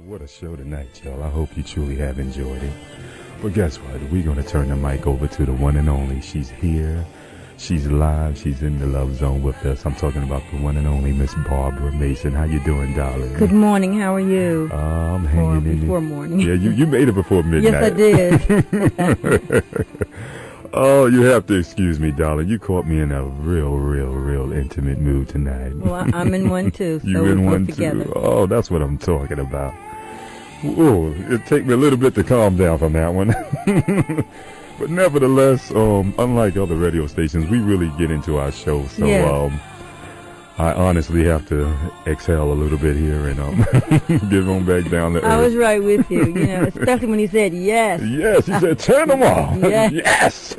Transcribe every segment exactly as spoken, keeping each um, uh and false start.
What a show tonight, y'all. I hope you truly have enjoyed it. But guess what? We're going to turn the mic over to the one and only. She's here. She's live. She's in the Love Zone with us. I'm talking about the one and only Miss Barbara Mason. How you doing, darling? Good morning. How are you? Uh, I'm hanging or in before it. morning. Yeah, you, you made it before midnight. Yes, I did. Oh, you have to excuse me, darling. You caught me in a real, real, real intimate mood tonight. Well, I'm in one too. So you we're in one together. too? Oh, that's what I'm talking about. Oh, it take me a little bit to calm down from that one. But nevertheless, um, unlike other radio stations, we really get into our show. So yes. um, I honestly have to exhale a little bit here and um, get on back down to earth. I was right with you, you know, especially when he said yes. Yes, he said, turn them off. Yes. Yes.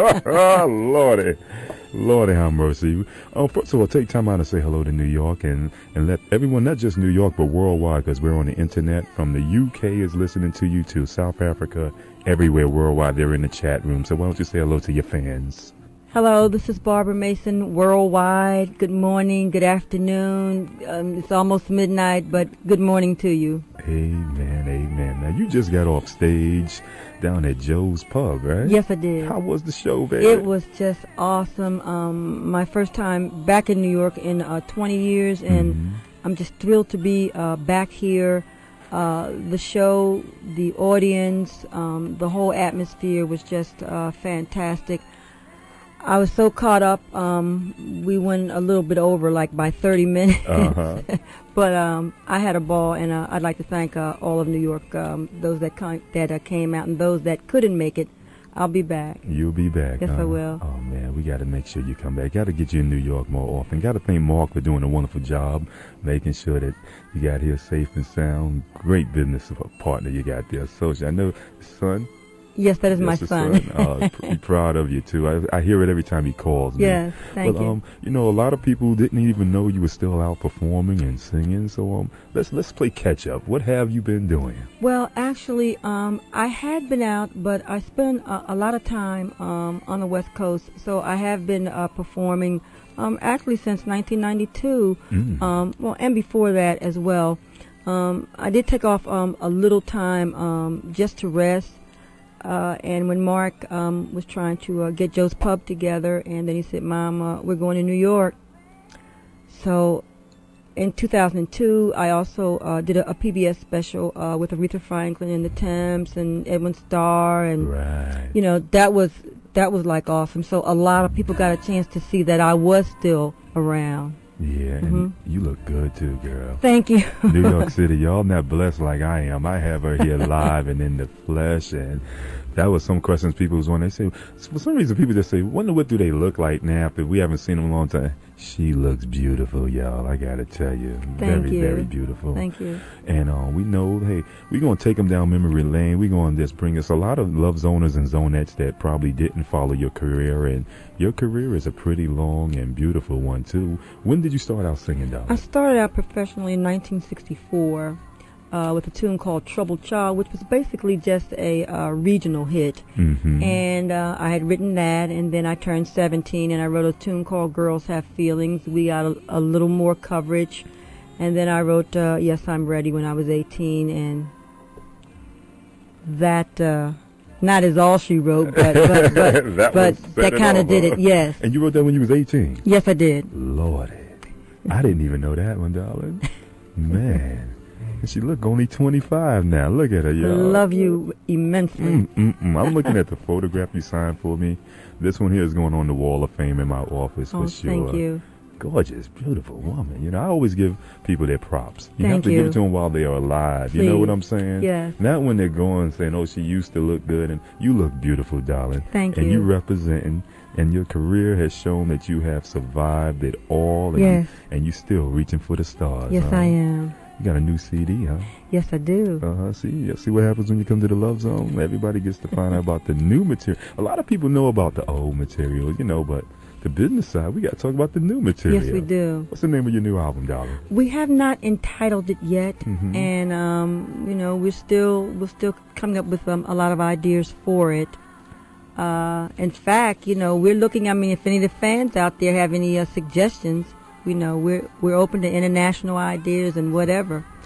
Lordy. Lordy have mercy. Oh, first of all, take time out to say hello to New York and, and let everyone, not just New York, but worldwide, because we're on the internet. From the U K is listening to you to South Africa, everywhere worldwide. They're in the chat room. So why don't you say hello to your fans? Hello, this is Barbara Mason, worldwide. Good morning, good afternoon. Um, it's almost midnight, but good morning to you. Amen, amen. Now, you just got off stage down at Joe's Pub, right? Yes, I did. How was the show, baby? It was just awesome. Um, my first time back in New York in uh, twenty years, and mm-hmm. I'm just thrilled to be uh, back here. Uh, the show, the audience, um, the whole atmosphere was just uh, fantastic. I was so caught up. Um, we went a little bit over, like by thirty minutes. Uh-huh. But um, I had a ball, and uh, I'd like to thank uh, all of New York, um, those that con- that uh, came out, and those that couldn't make it. I'll be back. You'll be back. Yes, huh? I will. Oh man, we got to make sure you come back. Got to get you in New York more often. Got to thank Mark for doing a wonderful job, making sure that you got here safe and sound. Great business partner you got there, Social. I know, son. Yes, that is Yes, my son. son. uh, pretty proud of you too. I, I hear it every time he calls me. Yes, thank but, you. Um, you know, a lot of people didn't even know you were still out performing and singing. So um, let's let's play catch up. What have you been doing? Well, actually, um, I had been out, but I spent a, a lot of time um, on the West Coast. So I have been uh, performing um, actually since nineteen ninety-two. Mm. Um, well, and before that as well. Um, I did take off um, a little time um, just to rest. Uh, and when Mark um, was trying to uh, get Joe's Pub together, and then he said, Mom, uh, we're going to New York. So in two thousand two, I also uh, did a, a P B S special uh, with Aretha Franklin and the Temps and Edwin Starr. And, right. you know, that was that was like awesome. So a lot of people got a chance to see that I was still around. Yeah, and Mhm. you look good too, girl. Thank you. New York City, y'all not blessed like I am. I have her here live and in the flesh, and that was some questions people was wondering. They say, for some reason, people just say, wonder what do they look like now if we haven't seen them in a long time. She looks beautiful, y'all. I gotta tell you, Thank very, you. very beautiful. Thank you. And uh, we know, hey, we're gonna take them down memory lane. We're gonna just bring us a lot of love zoners and zonettes that probably didn't follow your career, and your career is a pretty long and beautiful one too. When did you start out singing, darling? I started out professionally in nineteen sixty-four uh, with a tune called Troubled Child, which was basically just a uh, regional hit. Mm-hmm. And uh, I had written that, and then I turned seventeen, and I wrote a tune called Girls Have Feelings. We got a, a little more coverage. And then I wrote uh, Yes, I'm Ready when I was eighteen, and that... Uh, not as all she wrote, but but, but that, but that kind of did it, yes. And you wrote that when you was eighteen? Yes, I did. Lordy. I didn't even know that one, darling. Man. And she look only twenty-five now. Look at her, y'all. Love you immensely. Mm, mm, mm. I'm looking at the photograph you signed for me. This one here is going on the Wall of Fame in my office Oh, for sure. thank you. Gorgeous, beautiful woman. You know, I always give people their props. You Thank have to you. give it to them while they are alive. You know Please. what I'm saying? Yes. Not when they're gone saying, oh, she used to look good. And you look beautiful, darling. Thank and you. you representing, and your career has shown that you have survived it all. And, Yes. you, and you still reaching for the stars. Yes, huh? I am. You got a new C D, huh? Yes, I do. Uh-huh. See, see what happens when you come to the Love Zone? Everybody gets to find out about the new material. A lot of people know about the old material, you know, but the business side, we got to talk about the new material. Yes, we do. What's the name of your new album, darling? We have not entitled it yet, Mhm. and um, you know, we're still we're still coming up with um, a lot of ideas for it. Uh, in fact, you know, we're looking. I mean, if any of the fans out there have any uh, suggestions, you know, we're we're open to international ideas and whatever.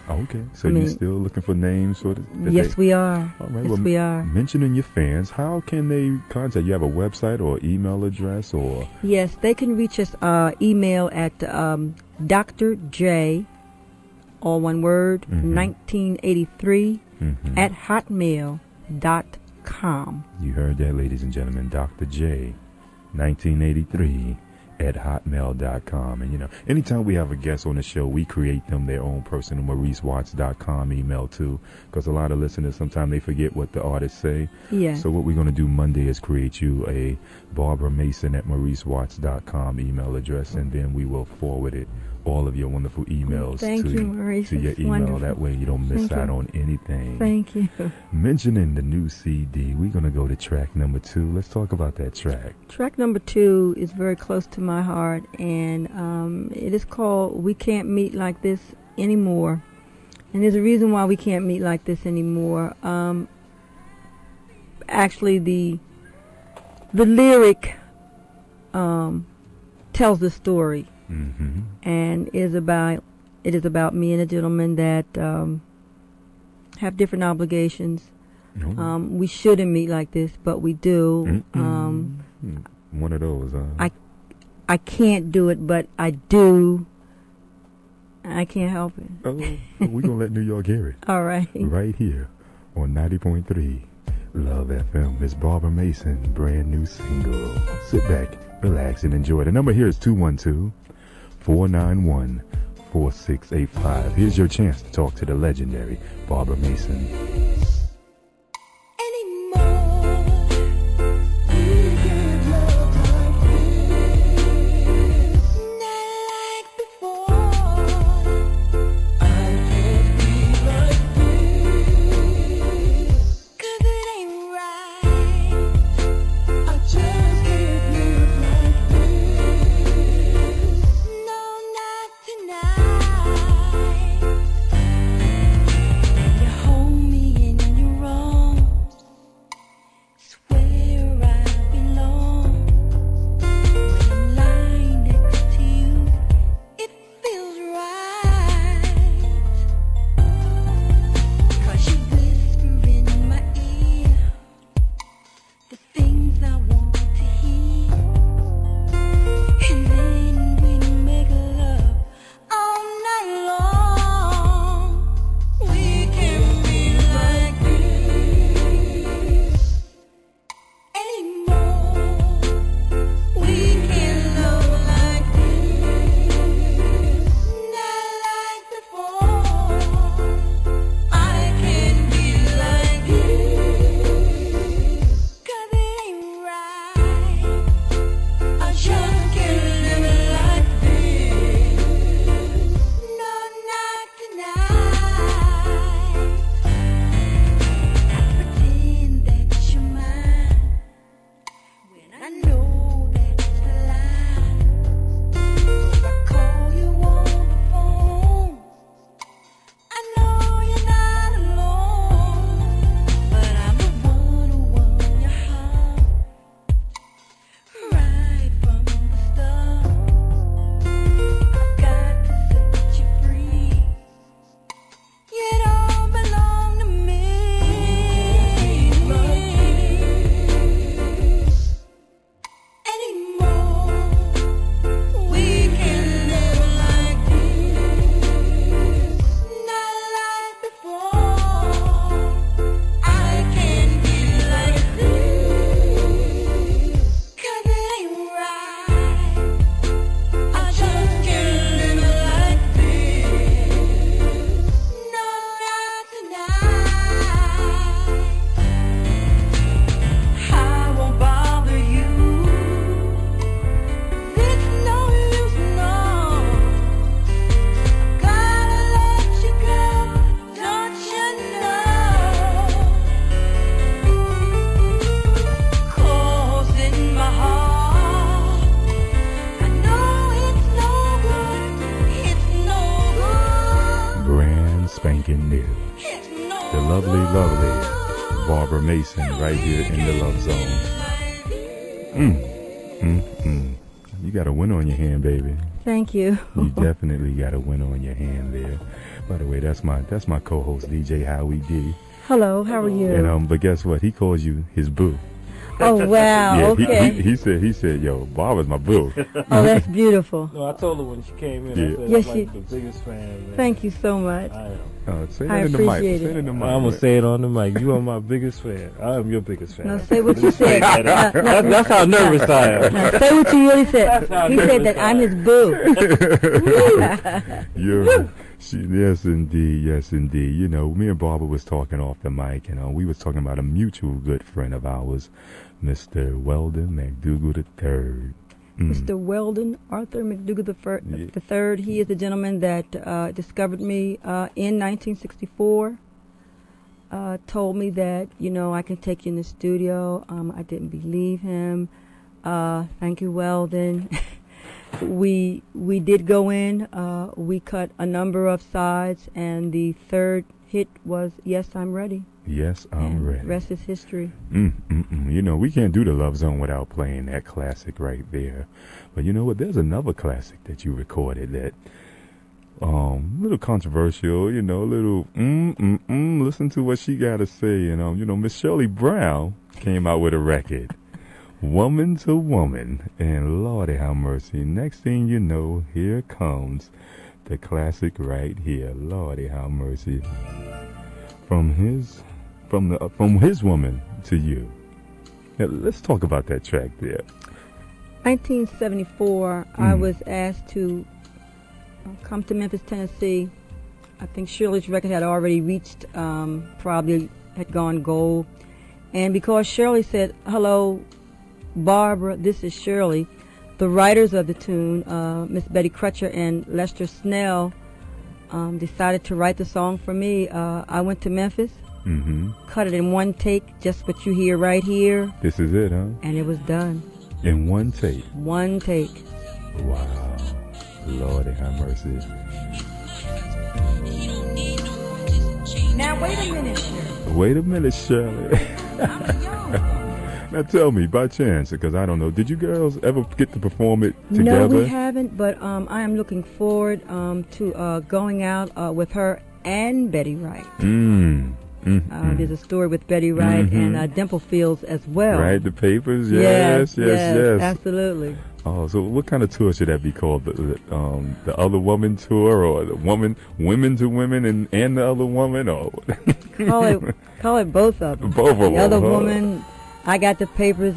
Okay, so I mean, you're still looking for names for the, the yes, day? we are. All right, yes, well, we are. Mentioning your fans, how can they contact you? Have a website or email address or? Yes, they can reach us uh, email at um, Doctor J, all one word, mm-hmm. nineteen eighty-three mm-hmm. at hotmail dot com. You heard that, ladies and gentlemen, Doctor J, nineteen eighty-three at hotmail dot com. And, you know, anytime we have a guest on the show, we create them their own personal Maurice Watts dot com email, too, because a lot of listeners, sometimes they forget what the artists say. Yeah. So what we're going to do Monday is create you a Barbara Mason at Maurice Watts dot com email address, and then we will forward it, all of your wonderful emails Thank to, you, Maurice. to your It's email. wonderful. That way you don't miss Thank out you. on anything. Thank you. Mentioning the new C D, we're going to go to track number two. Let's talk about that track. Track number two is very close to my heart, and um, it is called We Can't Meet Like This Anymore. And there's a reason why we can't meet like this anymore. Um, actually, the the lyric um, tells the story, mm-hmm. and is about it is about me and a gentleman that um, have different obligations. Mm-hmm. Um, we shouldn't meet like this, but we do. Mm-hmm. Um, One of those. Uh, I I can't do it, but I do. I can't help it. oh, we're going to let New York hear it. All right. Right here on ninety point three Love F M. Miss Barbara Mason, brand new single. Sit back, relax, and enjoy. The number here is two one two, four nine one, four six eight five. Here's your chance to talk to the legendary Barbara Mason. Right here in the Love Zone. Mm, mm, mm. You got a winner on your hand, baby. Thank you. You definitely got a winner on your hand there. By the way, that's my that's my co-host D J Howie D. Hello, how are you? And um, but guess what? He calls you his boo. Oh wow! Yeah, okay. He, he, he said he said, "Yo, Barbara's my boo." Oh, that's beautiful. No, I told her when she came in. Yeah. I said, Yes, I'm she- like the biggest fan. Man. Thank you so much. I am. Uh, say that I in the mic. appreciate Say it. it in the mic. I'm gonna say it on the mic. You are my biggest fan. I am your biggest fan. Now say what you said. Now, now, That's, that's how nervous I am. now say what you really said. how He said nervous that I I'm am. his boo. Yeah, she, yes, indeed, yes, indeed. You know, me and Barbara was talking off the mic, and uh, we was talking about a mutual good friend of ours, Mister Weldon McDougal the Third. Mm. Mister Weldon Arthur McDougal the, fir- Yeah. the third. He is the gentleman that uh, discovered me uh, in nineteen sixty-four. Uh, told me that, you know, I can take you in the studio. Um, I didn't believe him. Uh, thank you, Weldon. we we did go in. Uh, we cut a number of sides, and the third hit was "Yes, I'm Ready." Yes, I'm and ready. Rest is history. Mm, mm, mm. You know, we can't do the Love Zone without playing that classic right there. But you know what? There's another classic that you recorded that, um, a little controversial. You know, a little mm, mm, mm. Listen to what she got to say. And um, you know, Miss Shirley Brown came out with a record, "Woman to Woman," and Lordy have mercy. Next thing you know, here comes the classic right here. Lordy have mercy. From his. From the from his woman to you. Now, let's talk about that track there. nineteen seventy-four, I Mm. was asked to uh, come to Memphis, Tennessee. I think Shirley's record had already reached, um, probably had gone gold. And because Shirley said, "Hello, Barbara, this is Shirley," the writers of the tune, uh, Miss Betty Crutcher and Lester Snell, um, decided to write the song for me. Uh, I went to Memphis. Mm-hmm. Cut it in one take, just what you hear right here, This is it, huh? and it was done. In one take. One take. Wow. Lordy have mercy. Now wait a minute, Shirley. Wait a minute, Shirley. Now tell me, by chance, because I don't know, did you girls ever get to perform it No, together? we haven't, but um, I am looking forward um, to uh, going out uh, with her and Betty Wright. Mm. Mm, Uh, mm. there's a story with Betty Wright Mhm. and uh, Dimple Fields as well. Right, the papers, Yes, yes, yes, yes. absolutely. Oh, so what kind of tour should that be called? The, the, um, the other woman tour, or the woman, women to women, and, and the other woman, or Call it, call it both of them. both of them? The other huh? woman, I got the papers.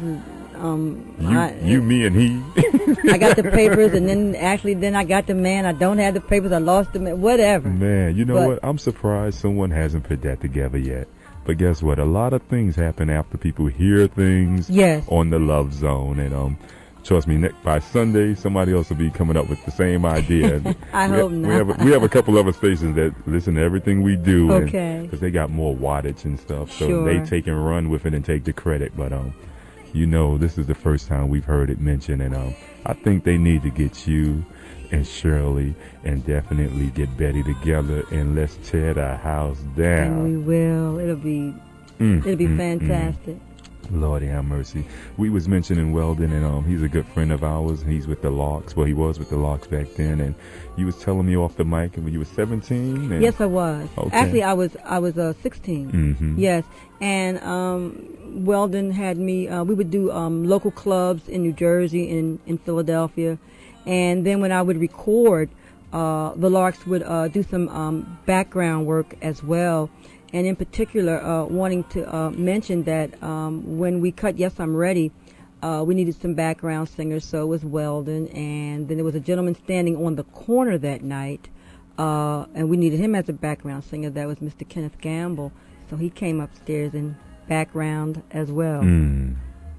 Um, You, I, you, me, and he. I got the papers, and then actually, then I got the man. I don't have the papers. I lost the man. Whatever. Man, you know But- what? I'm surprised someone hasn't put that together yet. But guess what? A lot of things happen after people hear things Yes. on the Love Zone, and um, trust me, next, by Sunday, somebody else will be coming up with the same idea. I we hope ha- not. We have, a, we have a couple other stations that listen to everything we do, Okay. because they got more wattage and stuff, so Sure. they take and run with it and take the credit. But um, you know, this is the first time we've heard it mentioned, and um, I think they need to get you and Shirley and definitely get Betty together, and let's tear the house down. And we will. It'll be. Mm, It'll be mm, fantastic. mm. Lordy have mercy. We was mentioning Weldon, and um, he's a good friend of ours. He's with the Locks. Well, he was with the Locks back then, and you was telling me off the mic when you were seventeen. And Yes, I was. Okay. Actually, I was. I was uh, sixteen. Mhm. Yes, and um, Weldon had me. Uh, we would do um, local clubs in New Jersey and in Philadelphia, and then when I would record, uh, the Larks would uh, do some um, background work as well. And in particular, uh, wanting to uh, mention that um, when we cut Yes, I'm Ready, uh, we needed some background singers, so it was Weldon. And then there was a gentleman standing on the corner that night, uh, and we needed him as a background singer. That was Mister Kenneth Gamble. So he came upstairs in background as well. Mm.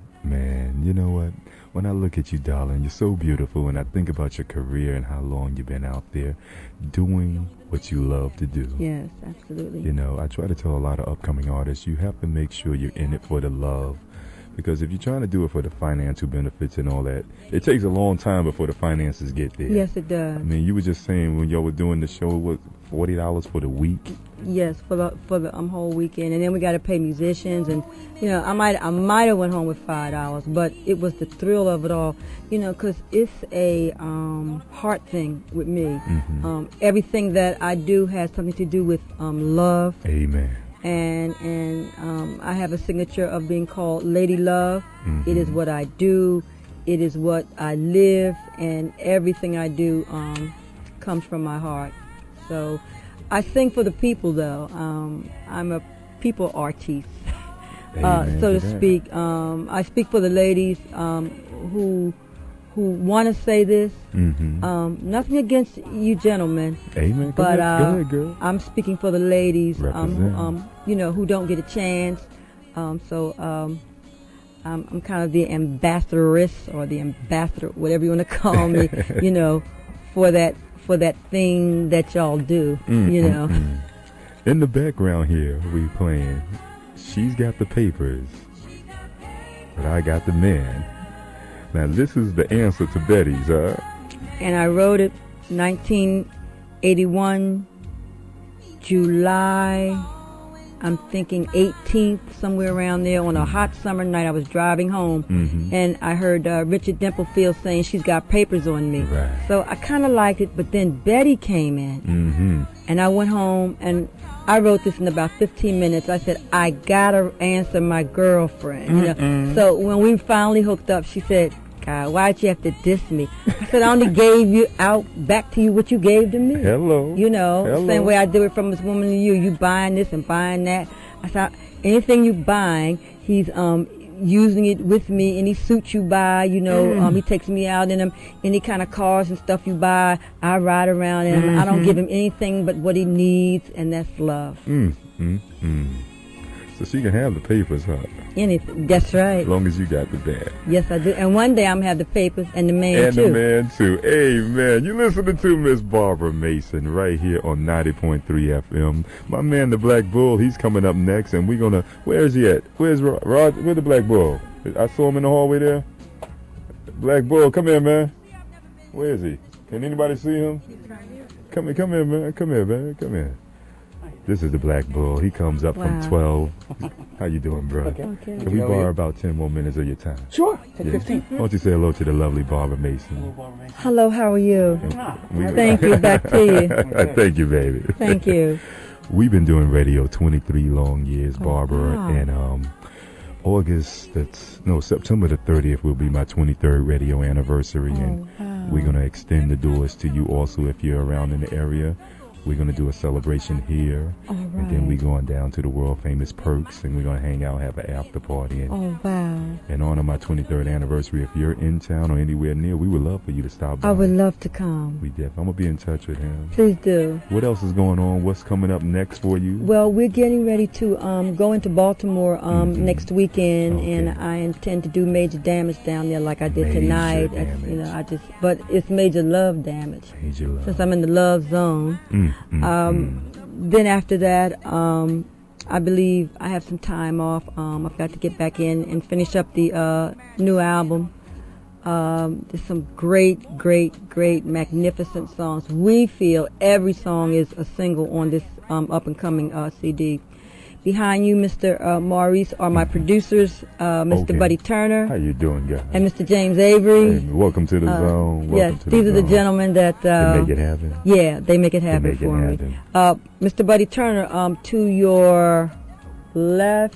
Man, you know what? When I look at you, darling, you're so beautiful, and I think about your career and how long you've been out there doing what you love to do. Yes, absolutely. You know, I try to tell a lot of upcoming artists, you have to make sure you're in it for the love, Because if you're trying to do it for the financial benefits and all that, it takes a long time before the finances get there. Yes, it does. I mean, you were just saying when y'all were doing the show, what, forty dollars for the week? Yes, for the for the um, whole weekend, and then we got to pay musicians, and you know, I might I might have went home with five dollars, but it was the thrill of it all, you know, because it's a um, heart thing with me. Mm-hmm. Um, everything that I do has something to do with um, love. Amen. And and um, I have a signature of being called Lady Love. Mm-hmm. It is what I do. It is what I live, and everything I do um, comes from my heart. So I sing for the people, though. Um, I'm a people artiste, uh, so to that. speak. Um, I speak for the ladies um, who who want to say this. Mm-hmm. Um, nothing against you gentlemen. Amen. Go But ahead, go uh, ahead, girl. I'm speaking for the ladies, um, Represent. um, you know, who don't get a chance. Um, so um, I'm, I'm kind of the ambassadoress or the ambassador, whatever you want to call me, you know, for that for that thing that y'all do, Mm, you mm, know. mm. In the background here, we playing. She's got the papers, but I got the man. Now this is the answer to Betty's, huh? And I wrote it nineteen eighty-one, July, I'm thinking eighteenth, somewhere around there, on a hot summer night. I was driving home, Mm-hmm. and I heard uh, Richard Dimplefield saying she's got papers on me. Right. So I kind of liked it, but then Betty came in, Mm-hmm. and I went home, and I wrote this in about fifteen minutes. I said, I gotta answer my girlfriend. You know? So when we finally hooked up, she said, God, why'd you have to diss me? I said, I only gave you out back to you what you gave to me. Hello. You know, Hello. same way I do it from this woman to you. You buying this and buying that. I said, anything you buying, he's um using it with me. Any suits you buy, you know, Mm. um he takes me out in them. Any kind of cars and stuff you buy, I ride around in them. I don't Mhm. give him anything but what he needs, and that's love. Mm, mm, mm. So she can have the papers, huh? Anything. That's right. As long as you got the bag. Yes, I do. And one day I'm gonna have the papers and the man And too. the man, too. Amen. You listening to Miss Barbara Mason right here on ninety point three F M. My man, the Black Bull, he's coming up next, and we're going to... Where is he at? Where's Rod? Rod? Where's the Black Bull? I saw him in the hallway there. Black Bull, come here, man. Where is he? Can anybody see him? Come here, come here, man. Come here, man. Come here. This is the Black Bull. He comes up Wow. from twelve. How you doing, bro? Okay. Okay. Can we How are borrow you? about ten more minutes of your time? Sure. Take Yeah. fifteen. Why don't you say hello to the lovely Barbara Mason? Hello, how are you? We- Thank you. Back to you. Thank you, baby. Thank you. We've been doing radio twenty-three long years, Oh, Barbara, wow. and um, August, that's, no, September the thirtieth will be my twenty-third radio anniversary, and Oh, wow. we're going to extend the doors to you also if you're around in the area. We're going to do a celebration here, All right. and then we're going down to the world-famous Perks, and we're going to hang out, have an after party, and Oh, wow. in honor of my twenty-third anniversary, if you're in town or anywhere near, we would love for you to stop by. I would love to come. We def. I'm going to be in touch with him. Please do. What else is going on? What's coming up next for you? Well, we're getting ready to um, go into Baltimore um, Mhm. next weekend, Okay. and I intend to do major damage down there, like I did Major tonight. That's, you know, damage. I just, but it's major love damage Major love. since I'm in the love zone. Mm, mm, Um, Then after that, um, I believe I have some time off. Um, I've got to get back in and finish up the uh, new album. Um, there's some great, great, great, magnificent songs. We feel every song is a single on this um, up-and-coming uh, C D. Behind you, Mister Uh, Maurice, are my producers, uh, Mister Okay. Buddy How Turner you doing, guys? and Mister James Avery. Hey, welcome to the Uh, zone. Welcome yes, to these the are the zone. gentlemen that They uh, make it happen. yeah, they make it happen make it for me. happen. Uh, Mister Buddy Turner, um, to your left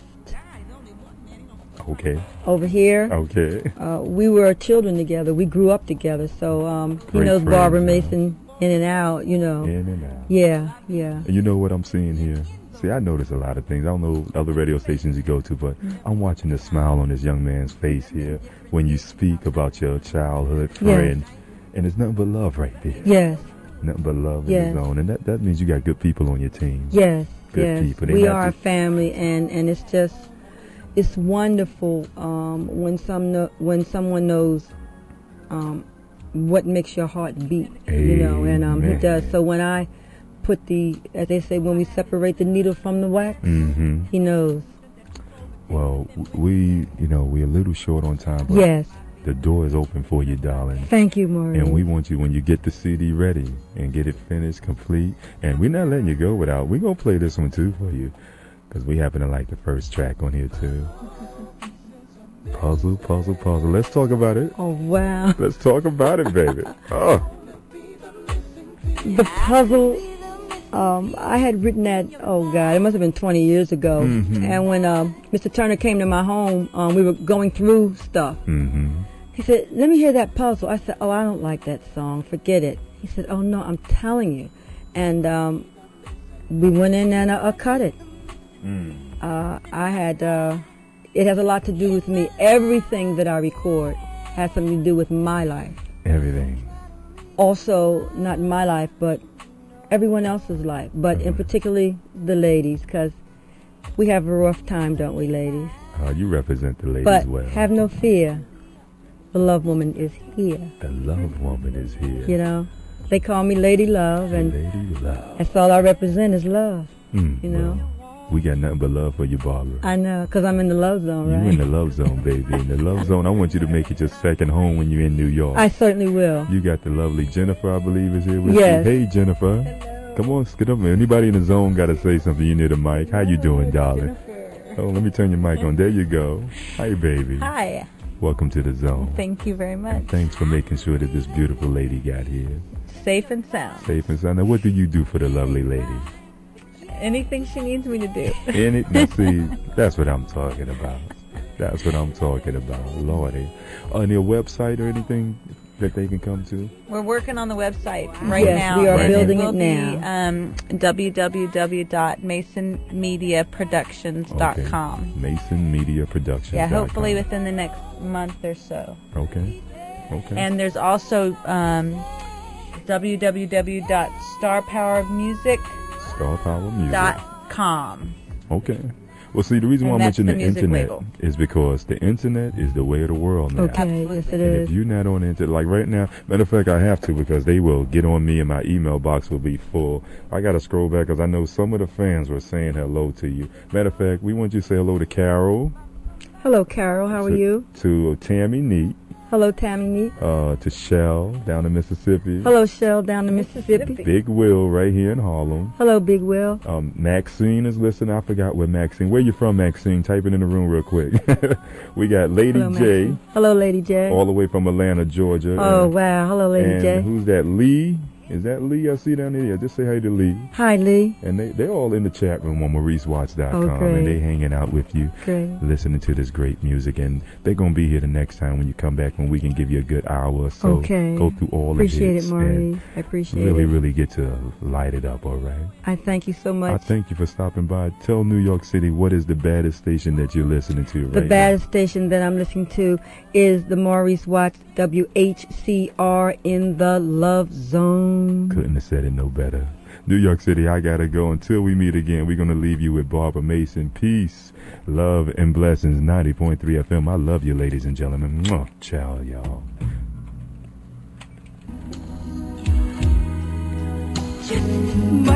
Okay. over here, Okay. uh, we were children together. We grew up together, so um, he Great knows friends, Barbara huh? Mason in and out. You know, In and out. yeah, yeah. And you know what I'm seeing here? See, I notice a lot of things. I don't know other radio stations you go to, but I'm watching the smile on this young man's face here when you speak about your childhood Yes. friend. And it's nothing but love right there. Yes, Nothing but love Yes. in the zone. And that, that means you got good people on your team. yes, Good yes. people. They We have are to- a family, and and it's just it's wonderful um, when some know, when someone knows um, what makes your heart beat. You know, and um, he Amen. does. So when I put the, as they say, when we separate the needle from the wax, Mm-hmm. he knows. Well, we, you know, we're a little short on time, but Yes. the door is open for you, darling. Thank you, Maureen. And we want you, when you get the C D ready and get it finished, complete, and we're not letting you go without, we're going to play this one too for you, because we happen to like the first track on here too. Puzzle, puzzle, puzzle. Let's talk about it. Oh, wow. Let's talk about it, baby. Oh. The puzzle, um, I had written that, oh, God, it must have been twenty years ago. Mm-hmm. And when uh, Mister Turner came to my home, um, we were going through stuff. Mm-hmm. He said, let me hear that puzzle. I said, oh, I don't like that song. Forget it. He said, oh, no, I'm telling you. And um, we went in and uh, uh, cut it. Mm. Uh, I had, uh, it has a lot to do with me. Everything that I record has something to do with my life. Everything. Also, not my life, but everyone else's life. But Mm-hmm. in particularly the ladies, because we have a rough time, don't we, ladies? Uh, you represent the ladies But well. have no fear. The love woman is here. The love woman is here. You know, they call me Lady Love, and Lady Love. that's all I represent is love. Mm, You know, well, we got nothing but love for you, Barbara. I know, because I'm in the love zone, You right? in the love zone, baby. In the love zone, I want you to make it your second home when you're in New York. I certainly will. You got the lovely Jennifer, I believe, is here with Yes. you. Hey, Jennifer. Come on, get up, man. Anybody in the zone got to say something? You near the mic. How you doing, darling? Oh, let me turn your mic on. There you go. Hi, baby. Hi. Welcome to the zone. Thank you very much. And thanks for making sure that this beautiful lady got here. Safe and sound. Safe and sound. Now, what do you do for the lovely lady? Anything she needs me to do. In it, now see, that's what I'm talking about. That's what I'm talking about, Lordy. On your website or anything that they can come to? We're working on the website right Yes, now. we are Right building will it be, now. um, w w w dot mason media productions dot com. Mason Media Productions. Yeah, hopefully within the next month or so. Okay. Okay. And there's also um, w w w dot star power music Star Power Music. dot com. Okay. Well, see, the reason why And I that's mentioned the the, music internet label. is because the internet is the way of the world now. Okay, Absolutely. yes it And is. if you're not on the internet, like right now, matter of fact, I have to because they will get on me and my email box will be full. I got to scroll back because I know some of the fans were saying hello to you. Matter of fact, we want you to say hello to Carol, Hello, Carol. How are to, you? to Tammy Neat, Hello, Tammy Neat. uh, to Shell down in Mississippi, Hello, Shell down in Mississippi. Big Will right here in Harlem. Hello, Big Will. Um, Maxine is listening. I forgot where Maxine. Where you from, Maxine? Type it in the room real quick. We got Lady Hello, J, Maxine. Hello, Lady J. all the way from Atlanta, Georgia. Oh, and, wow. Hello, Lady and J. who's that? Lee? Is that Lee I see down there? Yeah, just say hi to Lee. Hi, Lee. And they, they're all in the chat room on Maurice Watts dot com. Oh, great. And they hanging out with you, Great. listening to this great music. And they're going to be here the next time when you come back when we can give you a good hour or so. Okay. Go through all Appreciate the it, hits. Maurice. and I appreciate really, it. really get to light it up, all right? I thank you so I much. thank you for stopping by. Tell New York City what is the baddest station that you're listening to right The now. baddest station that I'm listening to is the Maurice Watts W H C R in the Love Zone. Couldn't have said it no better. New York City, I gotta go. Until we meet again, we're gonna leave you with Barbara Mason. Peace, love, and blessings. ninety point three F M. I love you, ladies and gentlemen. Mwah. Ciao, y'all. Mm.